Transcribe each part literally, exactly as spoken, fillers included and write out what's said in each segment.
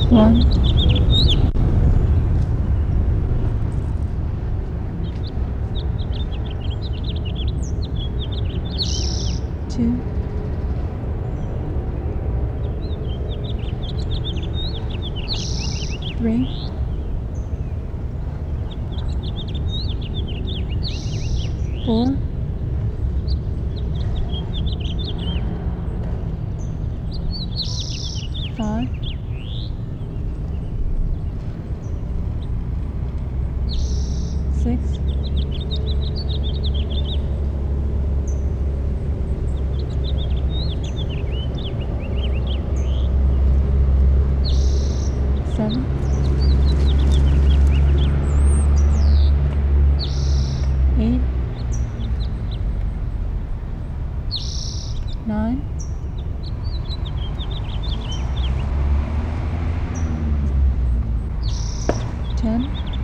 One, two, three, four, five, six, seven, eight, nine, ten,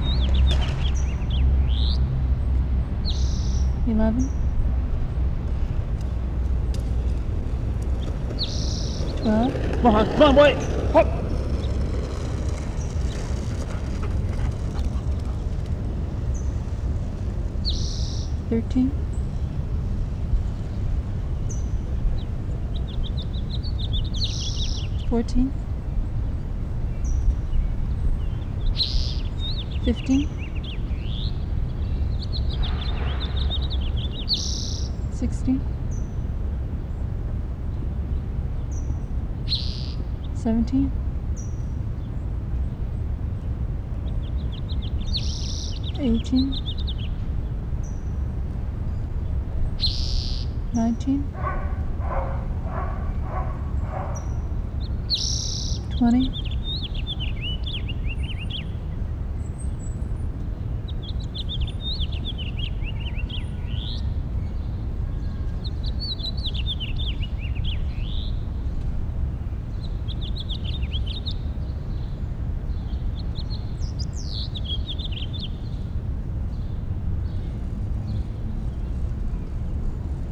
eleven, twelve, Come on, come on, boy. Hop. thirteen, fourteen, fifteen, sixteen, seventeen, eighteen, nineteen, twenty,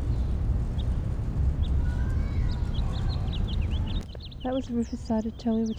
That was Rufus Sided Telly with